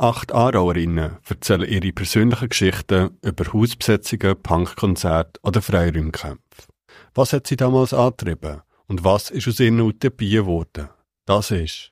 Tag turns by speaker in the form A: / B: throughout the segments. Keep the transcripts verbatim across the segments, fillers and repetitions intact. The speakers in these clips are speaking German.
A: Acht Aarauerinnen erzählen ihre persönlichen Geschichten über Hausbesetzungen, Punkkonzerte oder Freiräumkämpfe. Was hat sie damals angetrieben und was ist aus ihren Utopien geworden? Das ist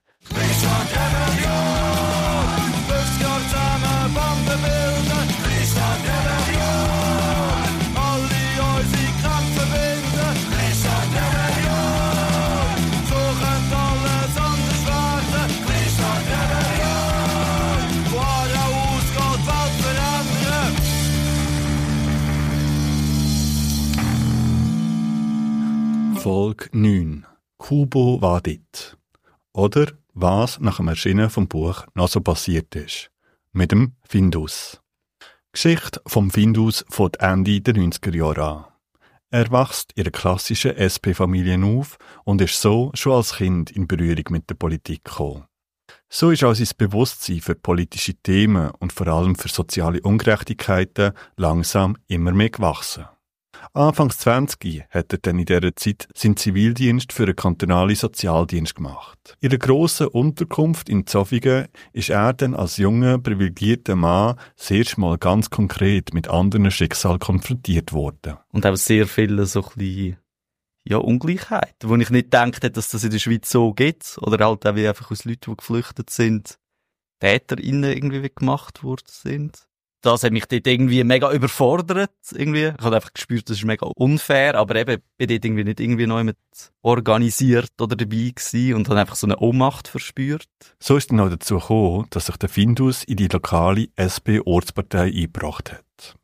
A: Folge neun. Kubo Vadit. Oder was nach dem Erscheinen vom Buch noch so passiert ist. Mit dem Findus. Die Geschichte vom Findus fängt Ende der neunziger Jahre an. Er wächst in einer klassischen S P-Familie auf und ist so schon als Kind in Berührung mit der Politik gekommen. So ist auch sein Bewusstsein für politische Themen und vor allem für soziale Ungerechtigkeiten langsam immer mehr gewachsen. Anfangs zwanzig hat er dann in dieser Zeit seinen Zivildienst für einen kantonalen Sozialdienst gemacht. In einer grossen Unterkunft in Zofingen ist er dann als junger, privilegierter Mann das erste Mal ganz konkret mit anderen Schicksalen konfrontiert worden.
B: Und auch sehr viele so ein bisschen, ja, Ungleichheiten, wo ich nicht gedacht hätte, dass das in der Schweiz so gibt. Oder halt auch wie einfach aus Leuten, die geflüchtet sind, TäterInnen irgendwie gemacht worden sind. Das hat mich dort irgendwie mega überfordert, irgendwie. Ich habe einfach gespürt, das ist mega unfair, aber eben, bin dort irgendwie nicht irgendwie neu mit organisiert oder dabei gewesen und habe einfach so eine Ohnmacht verspürt.
A: So ist dann auch dazu gekommen, dass sich der Findus in die lokale S P-Ortspartei eingebracht hat.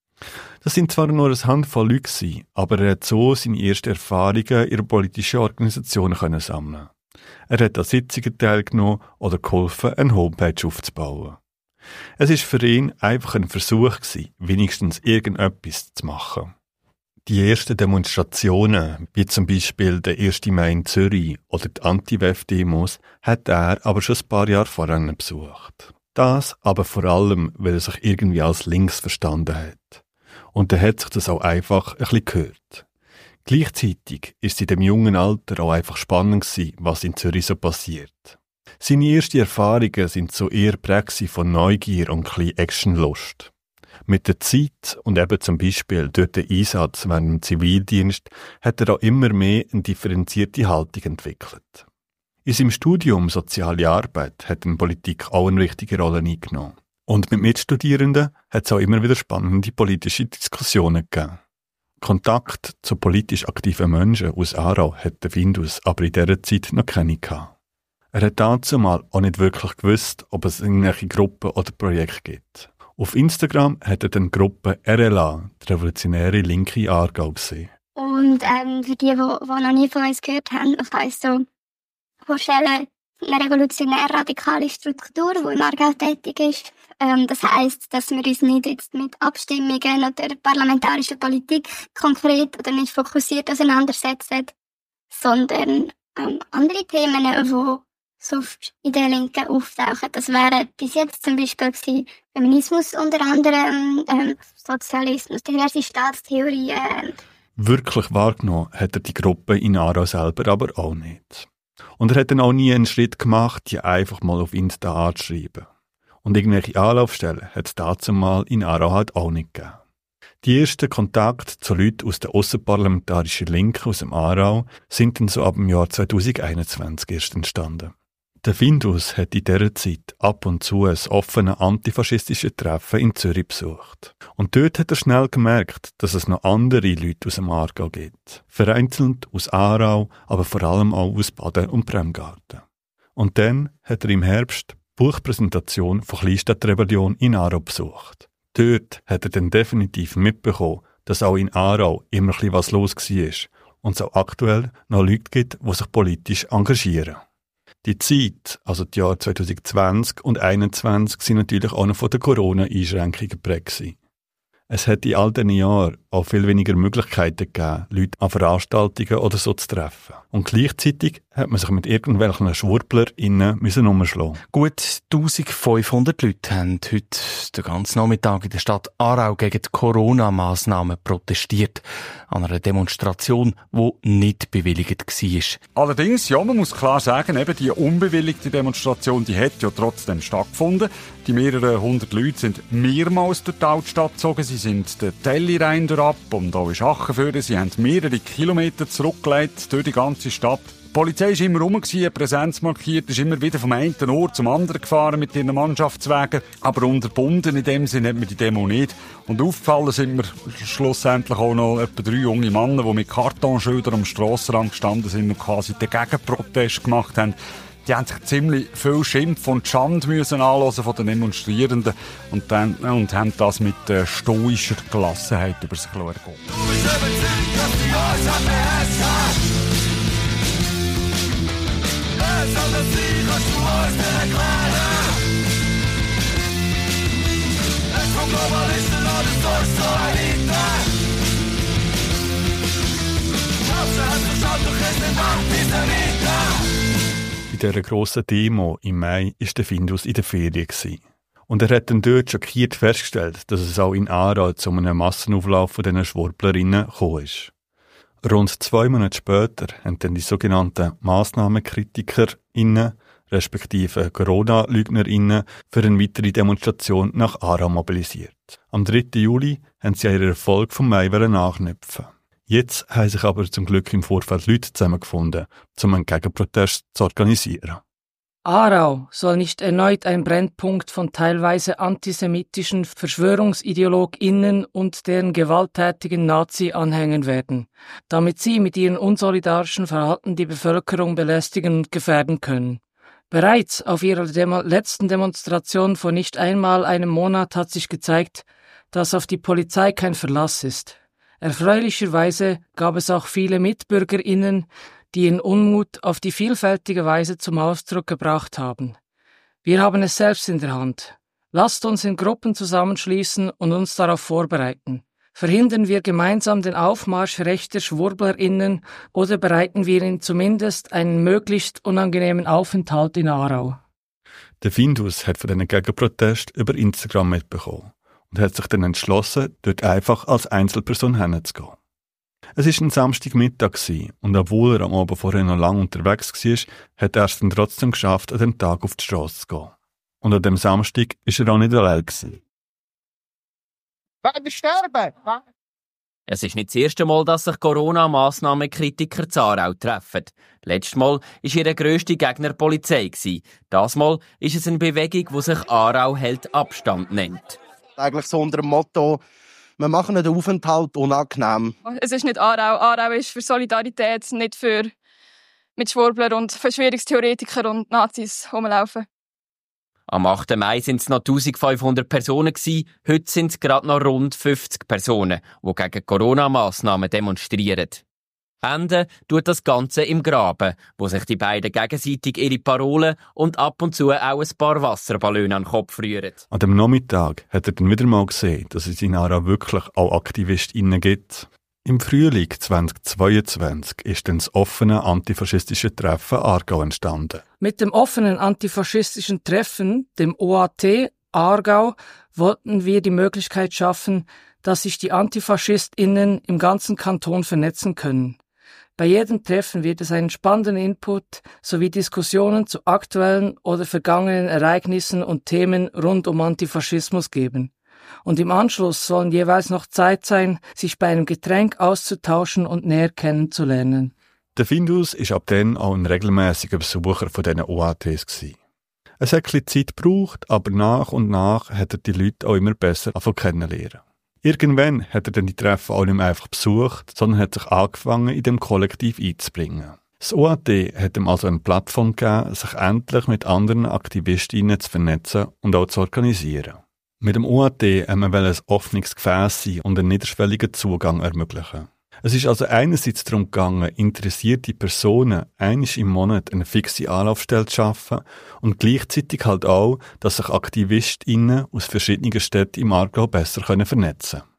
A: Das sind zwar nur eine Handvoll Leute gewesen, aber er hat so seine ersten Erfahrungen in politischen Organisationen können sammeln. Er hat an Sitzungen teilgenommen oder geholfen, eine Homepage aufzubauen. Es war für ihn einfach ein Versuch gewesen, wenigstens irgendetwas zu machen. Die ersten Demonstrationen, wie zum Beispiel der erste Mai in Zürich oder die Anti-W E F-Demos, hat er aber schon ein paar Jahre vorher besucht. Das aber vor allem, weil er sich irgendwie als links verstanden hat. Und er hat sich das auch einfach ein bisschen gehört. Gleichzeitig ist es in dem jungen Alter auch einfach spannend gewesen, was in Zürich so passiert. Seine ersten Erfahrungen sind so eher Prägung von Neugier und ein bisschen Actionlust. Mit der Zeit und eben zum Beispiel durch den Einsatz während dem Zivildienst hat er auch immer mehr eine differenzierte Haltung entwickelt. In seinem Studium Soziale Arbeit hat in Politik auch eine wichtige Rolle eingenommen. Und mit Mitstudierenden hat es auch immer wieder spannende politische Diskussionen gegeben. Kontakt zu politisch aktiven Menschen aus Aarau hat der Findus aber in dieser Zeit noch keine gehabt. Er hat dazu mal auch nicht wirklich gewusst, ob es irgendwelche Gruppen oder Projekte gibt. Auf Instagram hat er dann die Gruppe R L A, die Revolutionäre Linke Aargau, gesehen.
C: Und ähm, für die, die noch nie von uns gehört haben, ich weiss so, vorstellen, eine revolutionär-radikale Struktur, die im Aargau tätig ist. Ähm, das heisst, dass wir uns nicht jetzt mit Abstimmungen oder parlamentarischer Politik konkret oder nicht fokussiert auseinandersetzen, sondern ähm, andere Themen, die so in der Linken auftauchen. Das wären bis jetzt zum Beispiel gewesen, Feminismus unter anderem, ähm, Sozialismus, diverse Staatstheorien. Ähm.
A: Wirklich wahrgenommen hat er die Gruppe in Aarau selber aber auch nicht. Und er hat dann auch nie einen Schritt gemacht, die einfach mal auf Insta anzuschreiben. Und irgendwelche Anlaufstellen hat es dazu mal in Aarau halt auch nicht gegeben. Die ersten Kontakte zu Leuten aus der ausserparlamentarischen Linken aus dem Aarau sind dann so ab dem Jahr zwanzig einundzwanzig erst entstanden. Der Findus hat in dieser Zeit ab und zu ein offenes antifaschistisches Treffen in Zürich besucht. Und dort hat er schnell gemerkt, dass es noch andere Leute aus dem Aargau gibt. Vereinzelt aus Aarau, aber vor allem auch aus Baden und Bremgarten. Und dann hat er im Herbst die Buchpräsentation von Kleinstadtrebellion in Aarau besucht. Dort hat er dann definitiv mitbekommen, dass auch in Aarau immer ein bisschen was los war und es auch aktuell noch Leute gibt, die sich politisch engagieren. Die Zeit, also die Jahre zwanzig zwanzig und zwanzig einundzwanzig, sind natürlich auch noch von den Corona-Einschränkungen geprägt gewesen. Es hat in all diesen Jahren auch viel weniger Möglichkeiten gegeben, Leute an Veranstaltungen oder so zu treffen. Und gleichzeitig hat man sich mit irgendwelchen SchwurblerInnen müssen umschlagen.
D: Gut eintausendfünfhundert Leute haben heute den ganzen Nachmittag in der Stadt Aarau gegen die Corona-Massnahmen protestiert. An einer Demonstration, die nicht bewilligt war.
E: Allerdings, ja, man muss klar sagen, eben die unbewilligte Demonstration, die hat ja trotzdem stattgefunden. Die mehreren hundert Leute sind mehrmals durch die Altstadt gezogen. Sie sind den Telli-Rhein durchab und auch in Schachenförde. Sie haben mehrere Kilometer zurückgelegt durch die ganze Stadt. Die Polizei war immer rum, hat Präsenz markiert, ist immer wieder vom einen Ort zum anderen gefahren mit ihren Mannschaftswagen. Aber unterbunden in dem Sinne hat man die Demo nicht. Und aufgefallen sind mir schlussendlich auch noch etwa drei junge Männer, die mit Kartonschildern am Strassenrand gestanden sind und quasi den Gegenprotest gemacht haben. Die haben sich ziemlich viel Schimpf und Schande müssen anhören von den Demonstrierenden und, dann, und haben das mit äh, stoischer Gelassenheit über sich ergehen. Du bist überzeugt, dass die Ursache beherrscht. Wer soll das sein, kannst du uns nicht erklären. Es vom Globalisten oder sonst so Elite. Hauptsache hat verstanden, doch es nicht macht diese Miete. Bei dieser grossen Demo im Mai war der Findus in der Ferien. Und er hat dann dort schockiert festgestellt, dass es auch in Aarau zu einem Massenauflauf von diesen Schwurblerinnen gekommen ist. Rund zwei Monate später haben dann die sogenannten MassnahmenkritikerInnen, respektive Corona-LeugnerInnen, für eine weitere Demonstration nach Aarau mobilisiert. Am dritten Juli haben sie ihren Erfolg vom Mai nachknüpfen. Jetzt haben sich aber zum Glück im Vorfeld Leute zusammengefunden, um einen Gegenprotest zu organisieren.
F: Aarau soll nicht erneut ein Brennpunkt von teilweise antisemitischen VerschwörungsideologInnen und deren gewalttätigen Nazi-Anhängern werden, damit sie mit ihrem unsolidarischen Verhalten die Bevölkerung belästigen und gefährden können. Bereits auf ihrer Demo- letzten Demonstration vor nicht einmal einem Monat hat sich gezeigt, dass auf die Polizei kein Verlass ist. Erfreulicherweise gab es auch viele MitbürgerInnen, die ihren Unmut auf die vielfältige Weise zum Ausdruck gebracht haben. Wir haben es selbst in der Hand. Lasst uns in Gruppen zusammenschließen und uns darauf vorbereiten. Verhindern wir gemeinsam den Aufmarsch rechter SchwurblerInnen oder bereiten wir ihnen zumindest einen möglichst unangenehmen Aufenthalt in Aarau.
A: Der Findus hat von diesen Gegenprotest über Instagram mitbekommen und hat sich dann entschlossen, dort einfach als Einzelperson hinzugehen. Es war ein Samstagmittag und obwohl er am Abend vorher noch lange unterwegs war, hat er es dann trotzdem geschafft, an dem Tag auf die Strasse zu gehen. Und an dem Samstag war er auch nicht allein.
G: Beide sterben!
H: Es ist nicht das erste Mal, dass sich Corona-Massnahmenkritiker zu Aarau treffen. Letztes Mal war ihr grösster Gegner die Polizei. Das Mal ist es eine Bewegung, die sich Aarau hält Abstand nennt.
G: Eigentlich so unter dem Motto, wir machen den Aufenthalt unangenehm.
I: Es ist nicht Aarau. Aarau ist für Solidarität, nicht für mit Schwurblern und Verschwörungstheoretikern und Nazis rumlaufen.
H: Am achten Mai waren es noch eintausendfünfhundert Personen. Heute sind es gerade noch rund fünfzig Personen, die gegen Corona-Massnahmen demonstrieren. Ende tut das Ganze im Graben, wo sich die beiden gegenseitig ihre Parolen und ab und zu auch ein paar Wasserballone an den Kopf rühren.
A: An dem Nachmittag hat er dann wieder mal gesehen, dass es in Aarau wirklich auch AktivistInnen gibt. Im Frühling zweitausendzweiundzwanzig ist dann das offene antifaschistische Treffen Aargau entstanden.
F: Mit dem offenen antifaschistischen Treffen, dem O A T Aargau, wollten wir die Möglichkeit schaffen, dass sich die AntifaschistInnen im ganzen Kanton vernetzen können. Bei jedem Treffen wird es einen spannenden Input sowie Diskussionen zu aktuellen oder vergangenen Ereignissen und Themen rund um Antifaschismus geben. Und im Anschluss sollen jeweils noch Zeit sein, sich bei einem Getränk auszutauschen und näher kennenzulernen.
A: Der Findus war ab dann auch ein regelmäßiger Besucher von diesen O A Ts gewesen. Es hat ein bisschen Zeit gebraucht, aber nach und nach hat er die Leute auch immer besser kennenlernen. Irgendwann hat er dann die Treffen auch nicht mehr einfach besucht, sondern hat sich angefangen, in dem Kollektiv einzubringen. Das O A T hat ihm also eine Plattform gegeben, sich endlich mit anderen AktivistInnen zu vernetzen und auch zu organisieren. Mit dem O A T haben wir ein offenes Gefäß sein und einen niederschwelligen Zugang ermöglichen. Es ist also einerseits darum gegangen, interessierte Personen einmal im Monat eine fixe Anlaufstelle zu schaffen und gleichzeitig halt auch, dass sich AktivistInnen aus verschiedenen Städten im Aargau besser vernetzen können.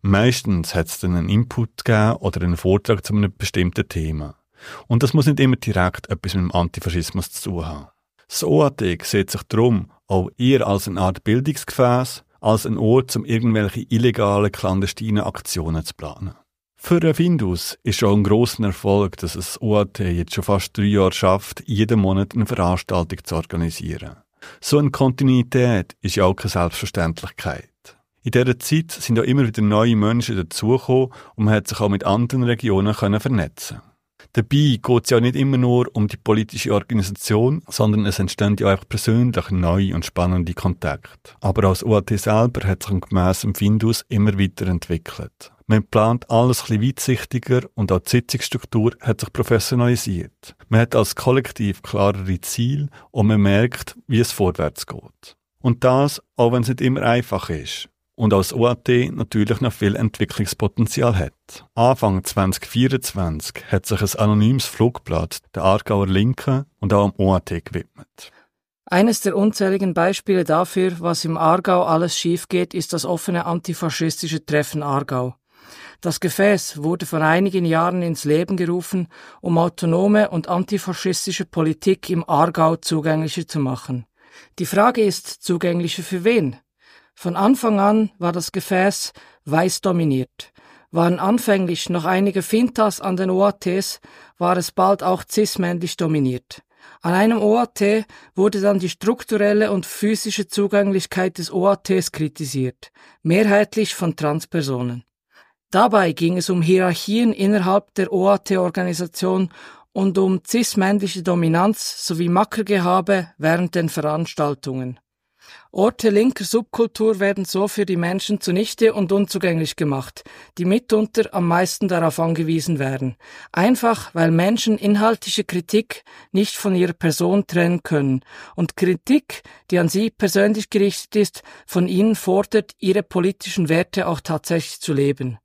A: Meistens hat es dann einen Input gegeben oder einen Vortrag zu einem bestimmten Thema. Und das muss nicht immer direkt etwas mit dem Antifaschismus zu tun haben. Das O A T sieht sich darum auch eher als eine Art Bildungsgefäß, als ein Ort, um irgendwelche illegalen, clandestinen Aktionen zu planen. Für den Findus ist schon ein grosser Erfolg, dass das O A T jetzt schon fast drei Jahre schafft, jeden Monat eine Veranstaltung zu organisieren. So eine Kontinuität ist ja auch keine Selbstverständlichkeit. In dieser Zeit sind auch immer wieder neue Menschen dazugekommen und man hat sich auch mit anderen Regionen können vernetzen. Dabei geht es ja nicht immer nur um die politische Organisation, sondern es entstehen ja auch persönlich neue und spannende Kontakte. Aber auch das O A T selber hat sich gemäss dem Findus immer weiterentwickelt. Man plant alles ein bisschen weitsichtiger und auch die Sitzungsstruktur hat sich professionalisiert. Man hat als Kollektiv klarere Ziele und man merkt, wie es vorwärts geht. Und das, auch wenn es nicht immer einfach ist. Und als O A T natürlich noch viel Entwicklungspotenzial hat. Anfang zwanzig vierundzwanzig hat sich ein anonymes Flugblatt der Aargauer Linken und auch am O A T gewidmet.
F: Eines der unzähligen Beispiele dafür, was im Aargau alles schief geht, ist das offene antifaschistische Treffen Aargau. Das Gefäß wurde vor einigen Jahren ins Leben gerufen, um autonome und antifaschistische Politik im Aargau zugänglicher zu machen. Die Frage ist, zugänglicher für wen? Von Anfang an war das Gefäß weiß dominiert. Waren anfänglich noch einige Fintas an den O A Ts, war es bald auch cis-männlich dominiert. An einem O A T wurde dann die strukturelle und physische Zugänglichkeit des O A Ts kritisiert, mehrheitlich von Transpersonen. Dabei ging es um Hierarchien innerhalb der O A T-Organisation und um cis-männliche Dominanz sowie Mackergehabe während den Veranstaltungen. Orte linker Subkultur werden so für die Menschen zunichte und unzugänglich gemacht, die mitunter am meisten darauf angewiesen werden. Einfach, weil Menschen inhaltliche Kritik nicht von ihrer Person trennen können und Kritik, die an sie persönlich gerichtet ist, von ihnen fordert, ihre politischen Werte auch tatsächlich zu leben.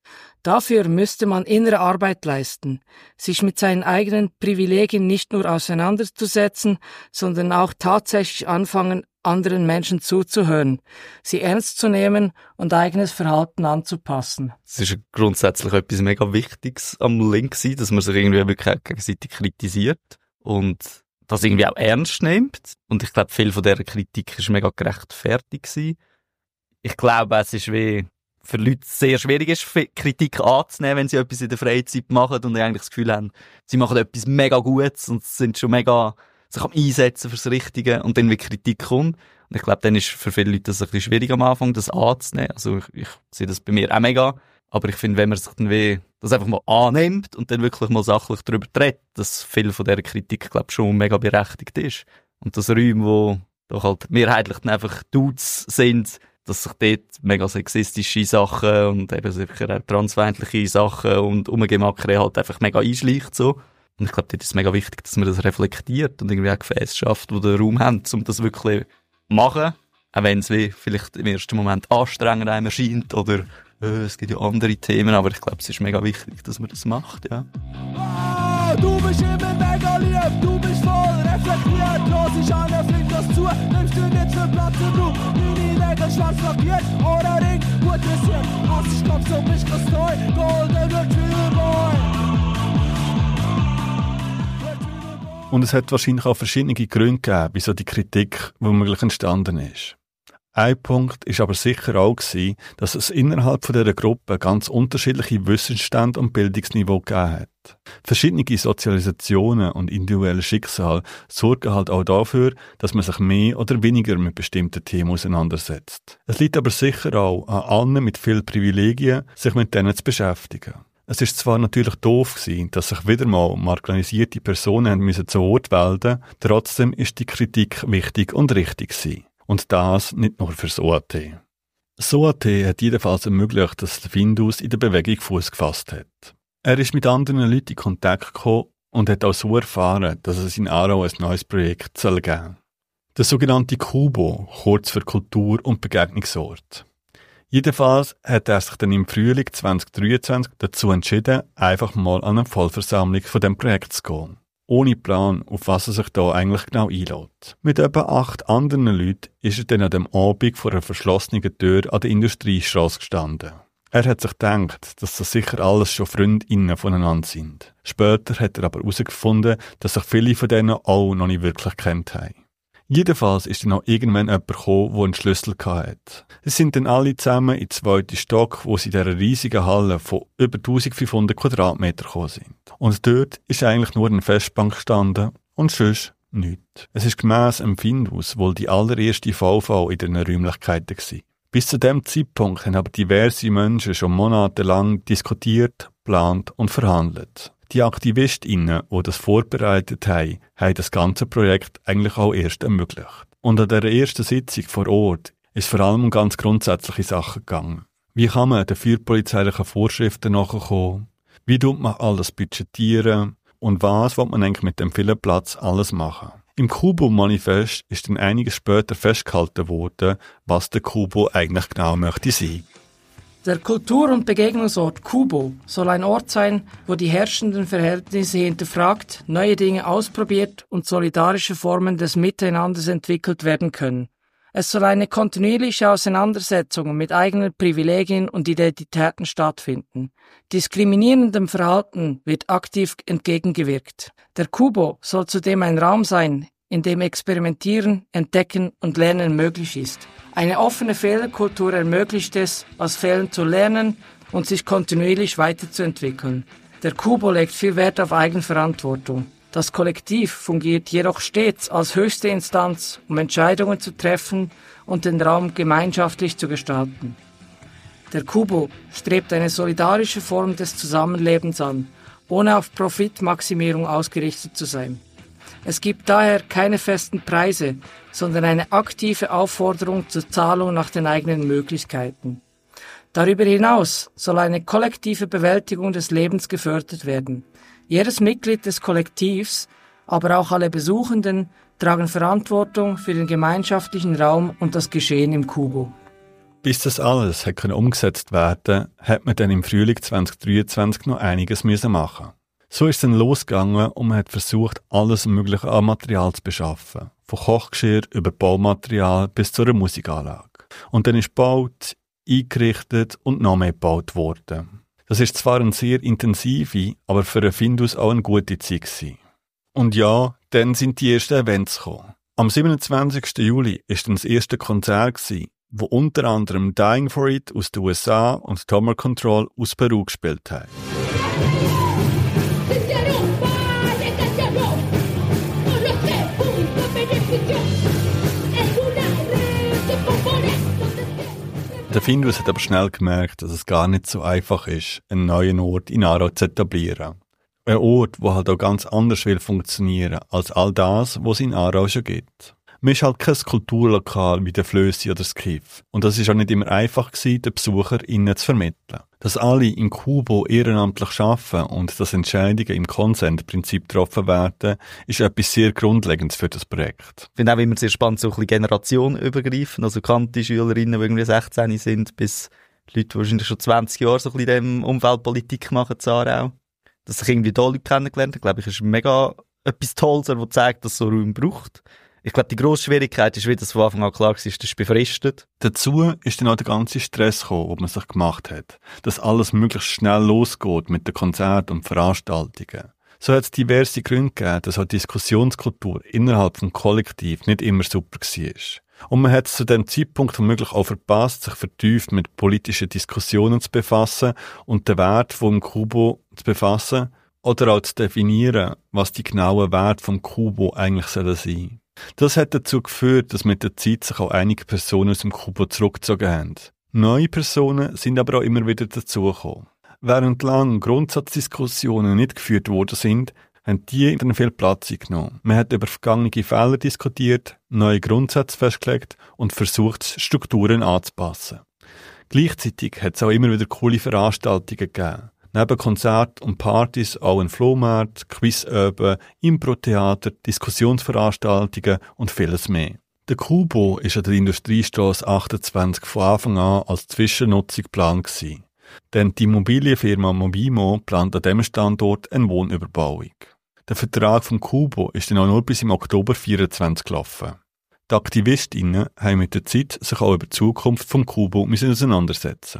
F: Dafür müsste man innere Arbeit leisten, sich mit seinen eigenen Privilegien nicht nur auseinanderzusetzen, sondern auch tatsächlich anfangen, anderen Menschen zuzuhören, sie ernst zu nehmen und eigenes Verhalten anzupassen.
B: Es ist grundsätzlich etwas mega Wichtiges am Link sein, dass man sich irgendwie wirklich auch gegenseitig kritisiert und das irgendwie auch ernst nimmt. Und ich glaube, viel von dieser Kritik ist mega gerechtfertigt gewesen. Ich glaube, es ist wie für Leute sehr schwierig ist, Kritik anzunehmen, wenn sie etwas in der Freizeit machen und eigentlich das Gefühl haben, sie machen etwas mega Gutes und sind schon mega sich am Einsetzen fürs Richtige und dann wie Kritik kommt. Und ich glaube, dann ist für viele Leute das ein bisschen schwierig am Anfang, das anzunehmen. Also ich, ich sehe das bei mir auch mega. Aber ich finde, wenn man sich dann wie das einfach mal annimmt und dann wirklich mal sachlich darüber redet, dass viel von dieser Kritik, glaube ich, schon mega berechtigt ist. Und das Räume, wo doch halt mehrheitlich dann einfach Dudes sind, dass sich dort mega sexistische Sachen und eben sicher auch transfeindliche Sachen und Umgemackere halt einfach mega einschleicht, so. Und ich glaube, dort ist es mega wichtig, dass man das reflektiert und irgendwie auch Gefäße schafft, die den Raum haben, um das wirklich zu machen. Auch wenn es wie vielleicht im ersten Moment anstrengend einem erscheint oder äh, es gibt ja andere Themen, aber ich glaube, es ist mega wichtig, dass man das macht, ja.
J: Oh, du bist immer mega lieb, du bist voll reflektiert, los ich an, fliegt das zu, nimmst du nicht für Platz im Raum, deine Nägel schwarz lackiert, oder Ring, gut dressiert, Hass, ich glaub, so bist du neu, Golden Retriever Boy.
A: Und es hat wahrscheinlich auch verschiedene Gründe gegeben, wieso die Kritik womöglich entstanden ist. Ein Punkt ist aber sicher auch gewesen, dass es innerhalb von dieser Gruppe ganz unterschiedliche Wissensstände und Bildungsniveau gegeben hat. Verschiedene Sozialisationen und individuelle Schicksale sorgen halt auch dafür, dass man sich mehr oder weniger mit bestimmten Themen auseinandersetzt. Es liegt aber sicher auch an allen mit vielen Privilegien, sich mit denen zu beschäftigen. Es ist zwar natürlich doof gewesen, dass sich wieder mal marginalisierte Personen haben müssen zu Wort melden, trotzdem ist die Kritik wichtig und richtig gewesen. Und das nicht nur fürs O A T. Das O A T hat jedenfalls ermöglicht, dass der Findus in der Bewegung Fuß gefasst hat. Er ist mit anderen Leuten in Kontakt gekommen und hat auch so erfahren, dass es in Aarau ein neues Projekt soll geben. Der sogenannte Kubo, kurz für Kultur- und Begegnungsort. Jedenfalls hat er sich dann im Frühling zwanzig dreiundzwanzig dazu entschieden, einfach mal an eine Vollversammlung von dem Projekt zu gehen. Ohne Plan, auf was er sich da eigentlich genau einlädt. Mit etwa acht anderen Leuten ist er dann an dem Abend vor einer verschlossenen Tür an der Industriestrasse gestanden. Er hat sich gedacht, dass das sicher alles schon Freundinnen voneinander sind. Später hat er aber herausgefunden, dass sich viele von denen auch noch nicht wirklich kennt haben. Jedenfalls ist dann noch irgendwann jemand gekommen, der einen Schlüssel hatte. Sie sind dann alle zusammen in den zweiten Stock, wo sie in dieser riesigen Halle von über eintausendfünfhundert Quadratmeter gekommen sind. Und dort ist eigentlich nur eine Festbank gestanden und sonst nichts. Es ist gemäss dem Findus wohl die allererste V V in diesen Räumlichkeiten gewesen. Bis zu diesem Zeitpunkt haben aber diverse Menschen schon monatelang diskutiert, geplant und verhandelt. Die AktivistInnen, die das vorbereitet haben, haben das ganze Projekt eigentlich auch erst ermöglicht. Und an der ersten Sitzung vor Ort ist vor allem um ganz grundsätzliche Sachen gegangen. Wie kann man den feuerpolizeilichen Vorschriften nachkommen? Wie tut man alles budgetieren? Und was will man eigentlich mit dem vielen Platz alles machen? Im Kubo-Manifest ist dann einiges später festgehalten worden, was der Kubo eigentlich genau möchte sein.
F: Der Kultur- und Begegnungsort Kubo soll ein Ort sein, wo die herrschenden Verhältnisse hinterfragt, neue Dinge ausprobiert und solidarische Formen des Miteinanders entwickelt werden können. Es soll eine kontinuierliche Auseinandersetzung mit eigenen Privilegien und Identitäten stattfinden. Diskriminierendem Verhalten wird aktiv entgegengewirkt. Der Kubo soll zudem ein Raum sein, in dem Experimentieren, Entdecken und Lernen möglich ist. Eine offene Fehlerkultur ermöglicht es, aus Fehlern zu lernen und sich kontinuierlich weiterzuentwickeln. Der Kubo legt viel Wert auf Eigenverantwortung. Das Kollektiv fungiert jedoch stets als höchste Instanz, um Entscheidungen zu treffen und den Raum gemeinschaftlich zu gestalten. Der Kubo strebt eine solidarische Form des Zusammenlebens an, ohne auf Profitmaximierung ausgerichtet zu sein. Es gibt daher keine festen Preise, sondern eine aktive Aufforderung zur Zahlung nach den eigenen Möglichkeiten. Darüber hinaus soll eine kollektive Bewältigung des Lebens gefördert werden. Jedes Mitglied des Kollektivs, aber auch alle Besuchenden, tragen Verantwortung für den gemeinschaftlichen Raum und das Geschehen im Kubo.
A: Bis das alles hat können umgesetzt werden, hat man dann im Frühling zwanzig dreiundzwanzig noch einiges müssen machen. So ist es dann losgegangen und man hat versucht, alles Mögliche an Material zu beschaffen. Von Kochgeschirr über Baumaterial bis zu einer Musikanlage. Und dann ist gebaut, eingerichtet und noch mehr gebaut worden. Das ist zwar eine sehr intensive, aber für einen Findus auch eine gute Zeit gewesen. Und ja, dann sind die ersten Events gekommen. Am siebenundzwanzigsten Juli war dann das erste Konzert gewesen, wo unter anderem Dying for It aus den U S A und Tower Control aus Peru gespielt haben. Der Findus hat aber schnell gemerkt, dass es gar nicht so einfach ist, einen neuen Ort in Aarau zu etablieren. Ein Ort, der halt auch ganz anders will funktionieren als all das, was es in Aarau schon gibt. Man ist halt kein Kulturlokal wie der Flössi oder das Kiff. Und das ist auch nicht immer einfach gewesen, den BesucherInnen zu vermitteln. Dass alle im Kubo ehrenamtlich arbeiten und dass Entscheidungen im Konsentprinzip getroffen werden, ist etwas sehr Grundlegendes für das Projekt.
B: Ich finde auch immer sehr spannend, so ein bisschen generationenübergreifend, also bekannte Schülerinnen, die irgendwie sechzehn sind, bis Leute, die wahrscheinlich schon zwanzig Jahre so ein bisschen in diesem Umfeld Politik machen, in Aarau. Dass sich irgendwie da Leute kennengelernt haben, glaube ich, ist mega etwas Tolles, das zeigt, dass es so Raum braucht. Ich glaube, die grosse Schwierigkeit ist, wie das von Anfang an klar war, das ist befristet.
A: Dazu ist dann auch der ganze Stress gekommen, den man sich gemacht hat. Dass alles möglichst schnell losgeht mit den Konzerten und Veranstaltungen. So hat es diverse Gründe gegeben, dass auch die Diskussionskultur innerhalb des Kollektivs nicht immer super war. Und man hat es zu dem Zeitpunkt womöglich auch verpasst, sich vertieft mit politischen Diskussionen zu befassen und den Wert vom Kubo zu befassen oder auch zu definieren, was die genauen Werte vom Kubo eigentlich sein sollen. Das hat dazu geführt, dass mit der Zeit sich auch einige Personen aus dem Kubo zurückgezogen haben. Neue Personen sind aber auch immer wieder dazugekommen. Während lange Grundsatzdiskussionen nicht geführt worden sind, haben die dann viel Platz genommen. Man hat über vergangene Fehler diskutiert, neue Grundsätze festgelegt und versucht, Strukturen anzupassen. Gleichzeitig hat es auch immer wieder coole Veranstaltungen gegeben. Neben Konzerten und Partys auch ein Flohmarkt, Quizöben, Impro-Theater, Diskussionsveranstaltungen und vieles mehr. Der Kubo ist an der Industriestrasse achtundzwanzig von Anfang an als Zwischennutzung geplant gewesen. Denn die Immobilienfirma Mobimo plant an diesem Standort eine Wohnüberbauung. Der Vertrag vom Kubo ist dann auch nur bis im Oktober vierundzwanzig gelaufen. Die AktivistInnen haben mit der Zeit sich auch über die Zukunft vom Kubo auseinandersetzen.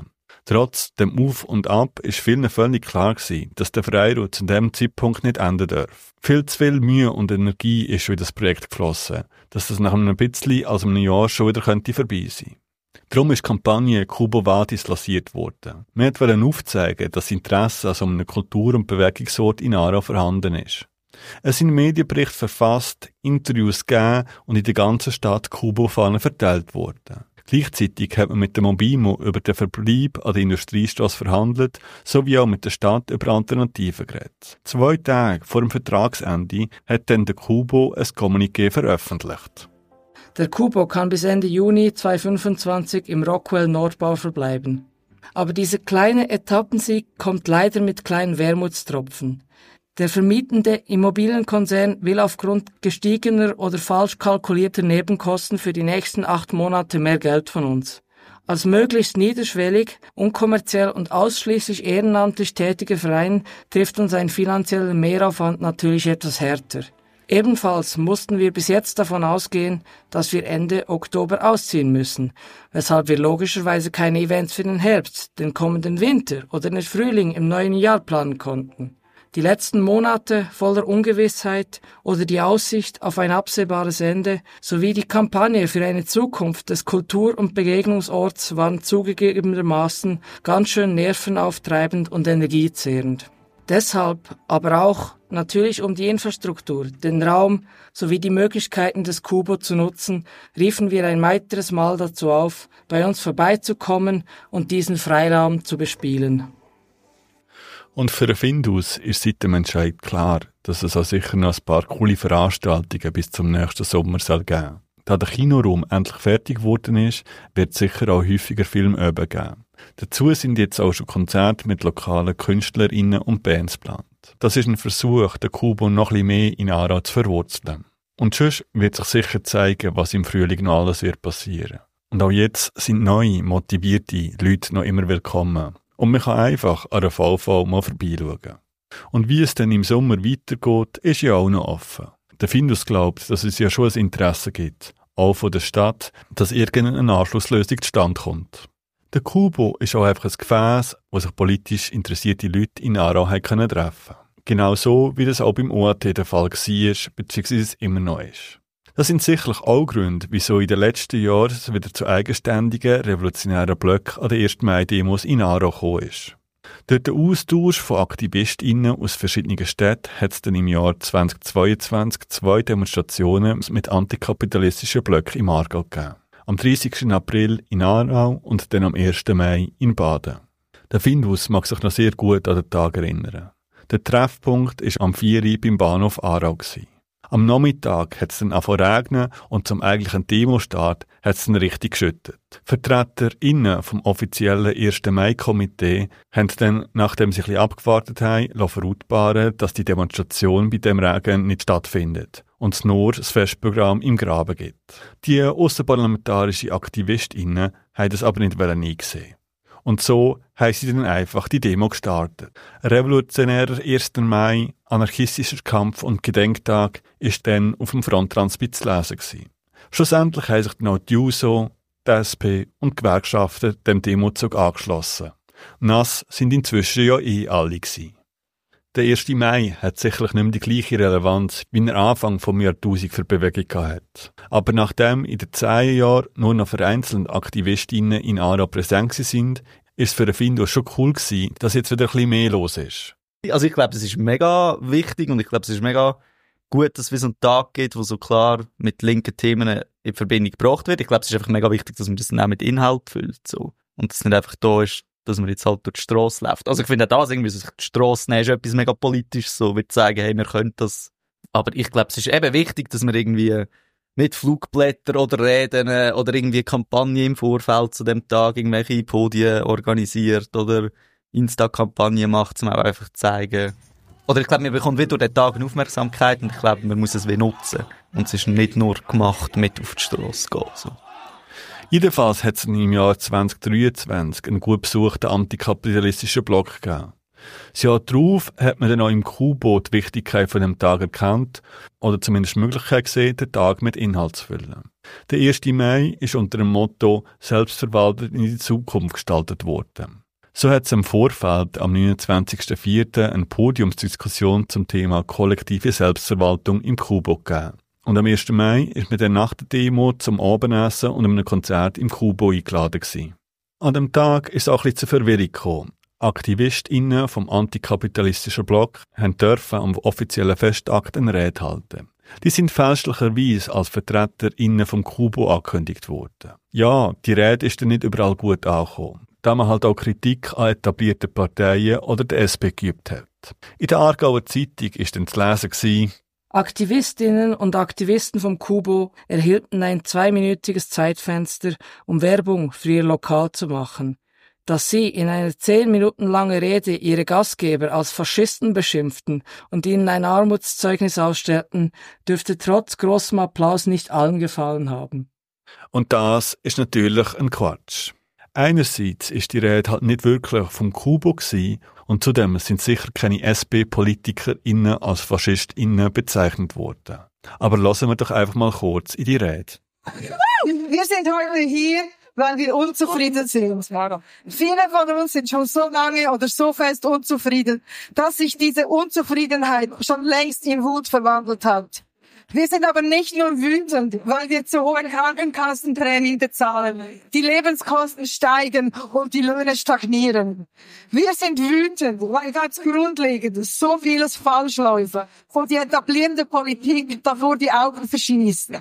A: Trotz dem Auf und Ab ist vielen völlig klar gewesen, dass der Freiraum zu diesem Zeitpunkt nicht enden darf. Viel zu viel Mühe und Energie ist schon in das Projekt geflossen, dass das nach einem bisschen als einem Jahr schon wieder könnte vorbei sein. Darum ist die Kampagne Kubo Vadis lanciert worden. Wir wollten aufzeigen, dass Interesse an so einem Kultur- und Bewegungsort in Aarau vorhanden ist. Es sind Medienberichte verfasst, Interviews gegeben und in der ganzen Stadt Kubo-Fahnen verteilt worden. Gleichzeitig hat man mit der Mobimo über den Verbleib an der Industriestrasse verhandelt, sowie auch mit der Stadt über Alternativen geredet. Zwei Tage vor dem Vertragsende hat dann der Kubo ein Kommuniqué veröffentlicht.
F: Der Kubo kann bis Ende Juni zweitausendfünfundzwanzig im Rockwell Nordbau verbleiben. Aber dieser kleine Etappensieg kommt leider mit kleinen Wermutstropfen. Der vermietende Immobilienkonzern will aufgrund gestiegener oder falsch kalkulierter Nebenkosten für die nächsten acht Monate mehr Geld von uns. Als möglichst niederschwellig, unkommerziell und ausschließlich ehrenamtlich tätiger Verein trifft uns ein finanzieller Mehraufwand natürlich etwas härter. Ebenfalls mussten wir bis jetzt davon ausgehen, dass wir Ende Oktober ausziehen müssen, weshalb wir logischerweise keine Events für den Herbst, den kommenden Winter oder den Frühling im neuen Jahr planen konnten. Die letzten Monate voller Ungewissheit oder die Aussicht auf ein absehbares Ende sowie die Kampagne für eine Zukunft des Kultur- und Begegnungsorts waren zugegebenermaßen ganz schön nervenauftreibend und energiezehrend. Deshalb, aber auch natürlich um die Infrastruktur, den Raum sowie die Möglichkeiten des Kubo zu nutzen, riefen wir ein weiteres Mal dazu auf, bei uns vorbeizukommen und diesen Freiraum zu bespielen.
A: Und für den Findus ist seit dem Entscheid klar, dass es auch sicher noch ein paar coole Veranstaltungen bis zum nächsten Sommer soll geben. Da der Kinoraum endlich fertig geworden ist, wird es sicher auch häufiger Filmöben geben. Dazu sind jetzt auch schon Konzerte mit lokalen KünstlerInnen und Bands geplant. Das ist ein Versuch, den Kubo noch ein bisschen mehr in Aarau zu verwurzeln. Und sonst wird sich sicher zeigen, was im Frühling noch alles wird passieren. Und auch jetzt sind neue, motivierte Leute noch immer willkommen. Und man kann einfach an der V V mal vorbeischauen. Und wie es dann im Sommer weitergeht, ist ja auch noch offen. Der Findus glaubt, dass es ja schon ein Interesse gibt, auch von der Stadt, dass irgendeine Anschlusslösung zustande kommt. Der Kubo ist auch einfach ein Gefäß, wo sich politisch interessierte Leute in Aarau treffen können. Genau so, wie das auch beim O A T der Fall war, bzw. immer noch ist. Das sind sicherlich auch Gründe, wieso in den letzten Jahren es wieder zu eigenständigen, revolutionären Blöcken an den ersten Mai-Demos in Aarau gekommen ist. Durch den Austausch von AktivistInnen aus verschiedenen Städten hat es dann im Jahr zweitausendzweiundzwanzig zwei Demonstrationen mit antikapitalistischen Blöcken im Aargau gegeben. Am dreißigsten April in Aarau und dann am ersten Mai in Baden. Der Findus mag sich noch sehr gut an den Tag erinnern. Der Treffpunkt war am vier Uhr beim Bahnhof Aarau. Am Nachmittag hat es dann angefangen zu regnen und zum eigentlichen Demostart hat es dann richtig geschüttet. VertreterInnen vom offiziellen ersten Mai-Komitee haben dann, nachdem sie ein bisschen abgewartet haben, verlautbaren, dass die Demonstration bei dem Regen nicht stattfindet und es nur das Festprogramm im Graben gibt. Die ausserparlamentarischen AktivistInnen haben das aber nicht eingesehen. Und so haben sie dann einfach die Demo gestartet. Ein revolutionärer erster Mai, anarchistischer Kampf und Gedenktag ist dann auf dem Frontranspit zu lesen gewesen. Schlussendlich haben sich dann auch die Juso, die S P und die Gewerkschaften dem Demozug angeschlossen. Nass sind inzwischen ja eh alle gewesen. Der erste Mai hat sicherlich nicht mehr die gleiche Relevanz, wie er Anfang vom Jahrtausend für die Bewegung hat. Aber nachdem in den zehn Jahren nur noch vereinzelte Aktivistinnen in Aarau präsent sind, ist es für den Findus schon cool gewesen, dass jetzt wieder ein bisschen mehr los ist.
B: Also ich glaube, es ist mega wichtig und ich glaube, es ist mega gut, dass es so einen Tag gibt, wo so klar mit linken Themen in Verbindung gebracht wird. Ich glaube, es ist einfach mega wichtig, dass man das dann auch mit Inhalt füllt. So. Und dass es nicht einfach da ist, dass man jetzt halt durch die Strasse läuft. Also ich finde auch das irgendwie, sich die Strasse nehmen, ist etwas mega Politisches, so, wie zu sagen, hey, wir können das. Aber ich glaube, es ist eben wichtig, dass man irgendwie nicht Flugblätter oder Reden oder irgendwie Kampagnen im Vorfeld zu dem Tag, irgendwelche Podien organisiert oder Insta-Kampagnen macht, um auch einfach zu zeigen. Oder ich glaube, man bekommt wieder durch den Tag eine Aufmerksamkeit und ich glaube, man muss es wie nutzen. Und es ist nicht nur gemacht, mit auf die Strasse zu gehen. So.
A: Jedenfalls hat es im Jahr zwanzig dreiundzwanzig einen gut besuchten antikapitalistischen Blog gegeben. Das Jahr darauf hat man dann auch im Kubo die Wichtigkeit von dem Tag erkannt oder zumindest die Möglichkeit gesehen, den Tag mit Inhalt zu füllen. Der erste Mai ist unter dem Motto «Selbstverwaltet in die Zukunft» gestaltet worden. So hat es im Vorfeld am neunundzwanzigsten vierten eine Podiumsdiskussion zum Thema kollektive Selbstverwaltung im Kubo gegeben. Und am ersten Mai ist man dann nach der Demo zum Abendessen und einem Konzert im Kubo eingeladen gewesen. An dem Tag ist es auch ein bisschen zur Verwirrung gekommen. AktivistInnen vom antikapitalistischen Block haben dürfen am offiziellen Festakt eine Rede halten. Die sind fälschlicherweise als VertreterInnen vom Kubo angekündigt worden. Ja, die Rede ist dann nicht überall gut angekommen, da man halt auch Kritik an etablierten Parteien oder der S P geübt hat. In der Aargauer Zeitung ist dann zu lesen gewesen:
F: Aktivistinnen und Aktivisten vom Kubo erhielten ein zweiminütiges Zeitfenster, um Werbung für ihr Lokal zu machen. Dass sie in einer zehn Minuten langen Rede ihre Gastgeber als Faschisten beschimpften und ihnen ein Armutszeugnis ausstellten, dürfte trotz großem Applaus nicht allen gefallen haben.
A: Und das ist natürlich ein Quatsch. Einerseits ist die Rede halt nicht wirklich vom Kubo gewesen und zudem sind sicher keine S P-PolitikerInnen als FaschistInnen bezeichnet worden. Aber lassen wir doch einfach mal kurz in die Rede.
K: Wir sind heute hier, weil wir unzufrieden sind. Viele von uns sind schon so lange oder so fest unzufrieden, dass sich diese Unzufriedenheit schon längst in Wut verwandelt hat. Wir sind aber nicht nur wütend, weil wir zu hohe Krankenkassenprämien bezahlen, die Lebenskosten steigen und die Löhne stagnieren. Wir sind wütend, weil ganz grundlegend so vieles falsch läuft und die etablierende Politik davor die Augen verschließt.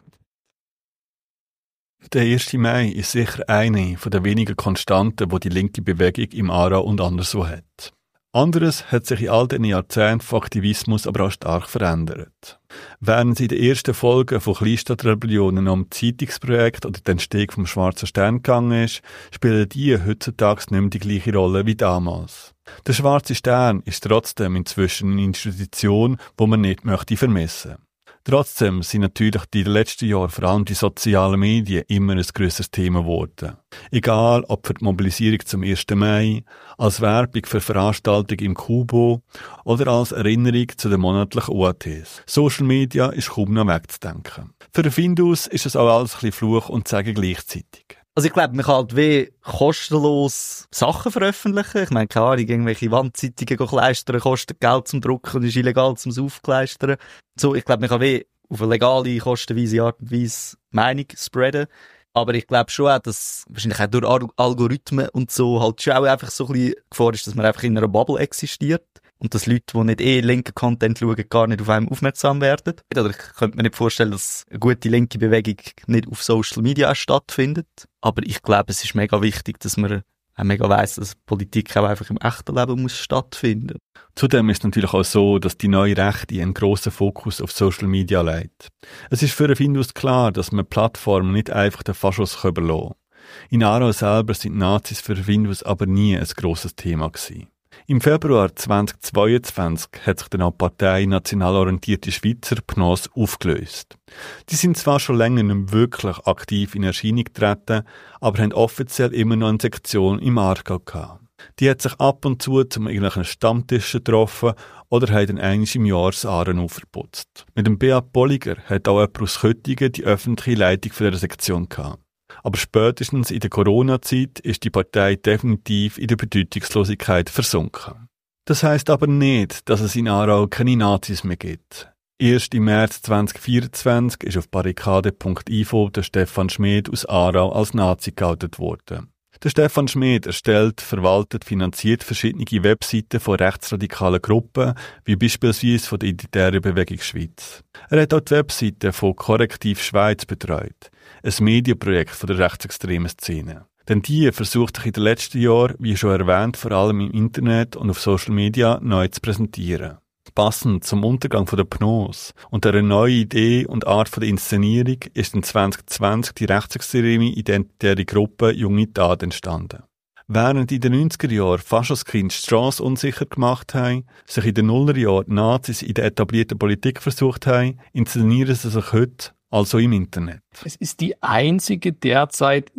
A: Der erste Mai ist sicher eine der wenigen Konstanten, die die linke Bewegung im Aargau und anderswo hat. Anderes hat sich in all den Jahrzehnten von Aktivismus aber auch stark verändert. Während es in den ersten Folgen von Kleinstadtrebellionen um Zeitungsprojekt oder den Steg vom Schwarzen Stern gegangen ist, spielen die heutzutage nicht mehr die gleiche Rolle wie damals. Der Schwarze Stern ist trotzdem inzwischen eine Institution, die man nicht möchte vermissen. Trotzdem sind natürlich in den letzten Jahren vor allem die sozialen Medien immer ein grösseres Thema geworden. Egal ob für die Mobilisierung zum ersten Mai, als Werbung für Veranstaltungen im Kubo oder als Erinnerung zu den monatlichen U A Ts. Social Media ist kaum noch wegzudenken. Für den Findus ist es auch alles ein bisschen Fluch und Segen gleichzeitig.
B: Also ich glaube, man kann halt wie kostenlos Sachen veröffentlichen. Ich meine, keine Ahnung, irgendwelche Wandzeitungen kleistern, kostet Geld zum Drucken und ist illegal zum Aufkleistern. So, ich glaube, man kann wie auf eine legale, kostenweise Art und Weise Meinung spreaden. Aber ich glaube schon auch, dass wahrscheinlich auch durch Algorithmen und so halt schon auch einfach so ein bisschen Gefahr ist, dass man einfach in einer Bubble existiert. Und dass Leute, die nicht eh linken Content schauen, gar nicht auf einem aufmerksam werden. Oder ich könnte mir nicht vorstellen, dass eine gute linke Bewegung nicht auf Social Media stattfindet. Aber ich glaube, es ist mega wichtig, dass man auch mega weiss, dass Politik auch einfach im echten Leben muss stattfinden.
A: Zudem ist es natürlich auch so, dass die neue Rechte einen grossen Fokus auf Social Media legt. Es ist für den Findus klar, dass man Plattformen nicht einfach den Faschos überlassen kann. In Aarau selber sind Nazis für den Findus aber nie ein grosses Thema gewesen. Im Februar zweitausendzweiundzwanzig hat sich dann auch die Partei National Orientierte Schweizer P N O S aufgelöst. Die sind zwar schon länger nicht mehr wirklich aktiv in Erscheinung getreten, aber haben offiziell immer noch eine Sektion im Aargau gehabt. Die hat sich ab und zu zum irgendwelchen Stammtisch getroffen oder hat dann einmal im Jahr das Aarau verputzt. Mit dem Beat Bolliger hat auch jemand aus Köttingen die öffentliche Leitung für diese Sektion gehabt. Aber spätestens in der Corona-Zeit ist die Partei definitiv in der Bedeutungslosigkeit versunken. Das heisst aber nicht, dass es in Aarau keine Nazis mehr gibt. Erst im März zweitausendvierundzwanzig ist auf barrikade punkt i v o der Stefan Schmid aus Aarau als Nazi geoutet worden. Der Stefan Schmid erstellt, verwaltet, finanziert verschiedene Webseiten von rechtsradikalen Gruppen, wie beispielsweise von der Identitären Bewegung Schweiz. Er hat auch die Webseite von Korrektiv Schweiz betreut, ein Medienprojekt von der rechtsextremen Szene. Denn die versucht sich in den letzten Jahren, wie schon erwähnt, vor allem im Internet und auf Social Media neu zu präsentieren. Passend zum Untergang der P N O S und einer neuen Idee und Art der Inszenierung ist in zwanzig zwanzig die rechtsextreme identitäre Gruppe Junge Tat entstanden. Während in den neunziger Jahren Faschoskinder die Strasse unsicher gemacht haben, sich in den Nullerjahren Nazis in der etablierten Politik versucht haben, inszenieren sie sich heute also im Internet.
L: Es ist die einzige derzeit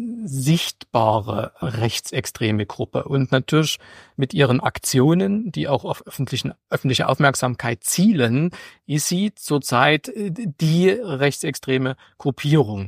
L: sichtbare rechtsextreme Gruppe. Und natürlich mit ihren Aktionen, die auch auf öffentlichen, öffentliche Aufmerksamkeit zielen, ist sie zurzeit die rechtsextreme Gruppierung.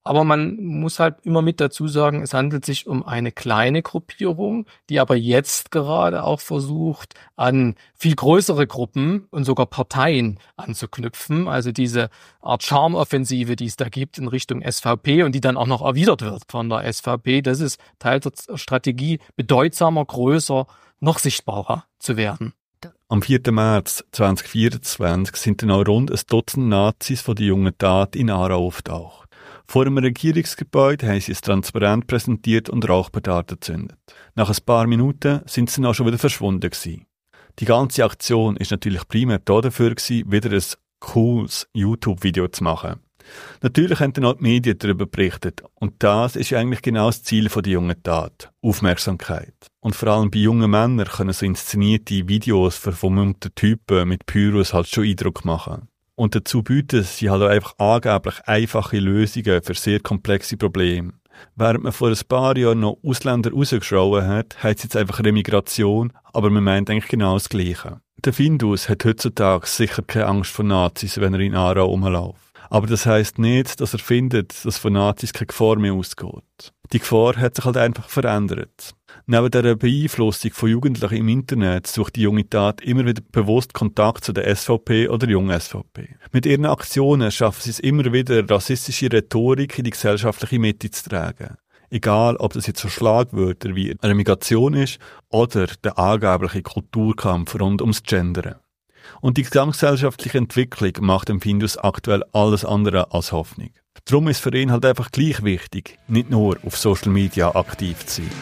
L: Aber man muss halt immer mit dazu sagen, es handelt sich um eine kleine Gruppierung, die aber jetzt gerade auch versucht, an viel größere Gruppen und sogar Parteien anzuknüpfen. Also diese Art Charmoffensive, die es da gibt in Richtung S V P und die dann auch noch erwidert wird von der S V P. Das ist Teil der Strategie, bedeutsamer, größer, noch sichtbarer zu werden.
A: Am vierten März zweitausendvierundzwanzig sind dann auch rund ein Dutzend Nazis von der Jungen Tat in Aarau auftaucht. Vor dem Regierungsgebäude haben sie es transparent präsentiert und Rauchpetarden gezündet. Nach ein paar Minuten sind sie dann auch schon wieder verschwunden gewesen. Die ganze Aktion ist natürlich primär dafür gewesen, wieder ein cooles YouTube-Video zu machen. Natürlich haben dann auch die Medien darüber berichtet. Und das ist ja eigentlich genau das Ziel der Jungen Tat. Aufmerksamkeit. Und vor allem bei jungen Männern können so inszenierte Videos von vermummten Typen mit Pyros halt schon Eindruck machen. Und dazu bieten sie halt auch einfach angeblich einfache Lösungen für sehr komplexe Probleme. Während man vor ein paar Jahren noch Ausländer rausgeschrauben hat, heisst es jetzt einfach Remigration, aber man meint eigentlich genau das Gleiche. Der Findus hat heutzutage sicher keine Angst vor Nazis, wenn er in Aarau rumläuft. Aber das heisst nicht, dass er findet, dass von Nazis keine Gefahr mehr ausgeht. Die Gefahr hat sich halt einfach verändert. Neben der Beeinflussung von Jugendlichen im Internet sucht die junge Tat immer wieder bewusst Kontakt zu der S V P oder jungen S V P. Mit ihren Aktionen schaffen sie es immer wieder, rassistische Rhetorik in die gesellschaftliche Mitte zu tragen. Egal, ob das jetzt so Schlagwörter wie Remigration ist oder der angebliche Kulturkampf rund ums Gendern. Und die gesamtgesellschaftliche Entwicklung macht dem Findus aktuell alles andere als Hoffnung. Darum ist für ihn halt einfach gleich wichtig, nicht nur auf Social Media aktiv zu sein.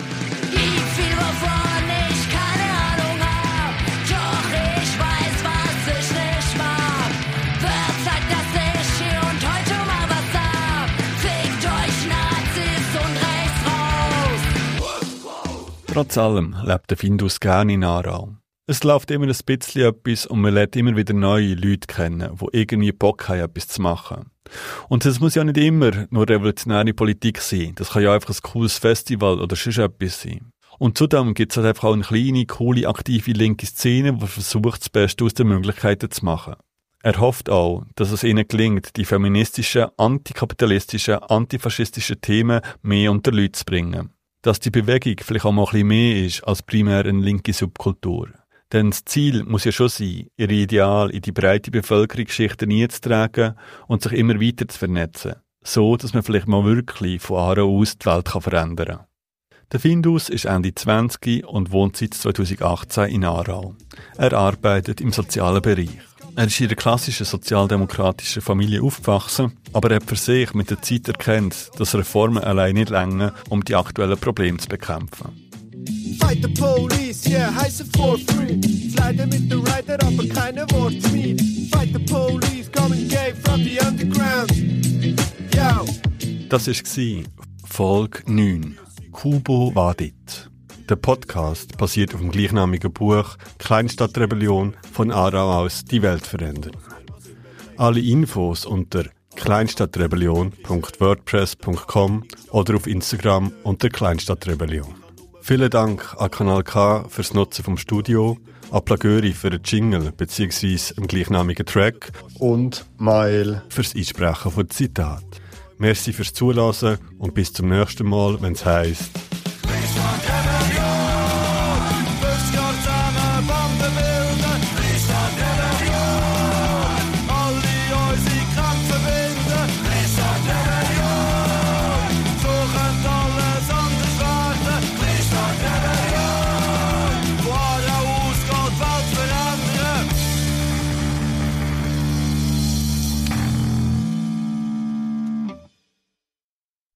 A: Trotz allem lebt der Findus gerne in Aarau. Es läuft immer ein bisschen etwas und man lernt immer wieder neue Leute kennen, die irgendwie Bock haben, etwas zu machen. Und das muss ja nicht immer nur revolutionäre Politik sein. Das kann ja einfach ein cooles Festival oder sonst etwas sein. Und zudem gibt es halt einfach auch eine kleine, coole, aktive linke Szene, die versucht, das Beste aus den Möglichkeiten zu machen. Er hofft auch, dass es ihnen gelingt, die feministischen, antikapitalistischen, antifaschistischen Themen mehr unter Leute zu bringen. Dass die Bewegung vielleicht auch mal ein bisschen mehr ist als primär eine linke Subkultur. Denn das Ziel muss ja schon sein, ihre Ideal in die breite Bevölkerungsschichten einzutragen und sich immer weiter zu vernetzen. So, dass man vielleicht mal wirklich von Aarau aus die Welt verändern kann. Der Findus ist Ende zwanzig und wohnt seit zweitausendachtzehn in Aarau. Er arbeitet im sozialen Bereich. Er ist in einer klassischen sozialdemokratischen Familie aufgewachsen, aber er hat für sich mit der Zeit erkannt, dass Reformen allein nicht reichen, um die aktuellen Probleme zu bekämpfen.
J: Fight the police, yeah, heiße for free. Slide mit der Rider, aber keine Wortschmied. Fight the police, coming gay from the underground. Yo.
A: Das war Folge neun. Kubo Vadit. Der Podcast basiert auf dem gleichnamigen Buch Kleinstadtrebellion von Aarau aus die Welt verändern. Alle Infos unter kleinstadtrebellion punkt wordpress punkt com oder auf Instagram unter Kleinstadtrebellion. Vielen Dank an Kanal K fürs Nutzen vom Studio, an Plagöri für den Jingle bzw. im gleichnamigen Track und Mael fürs Einsprechen von Zitat. Merci fürs Zuhören und bis zum nächsten Mal, wenn es heisst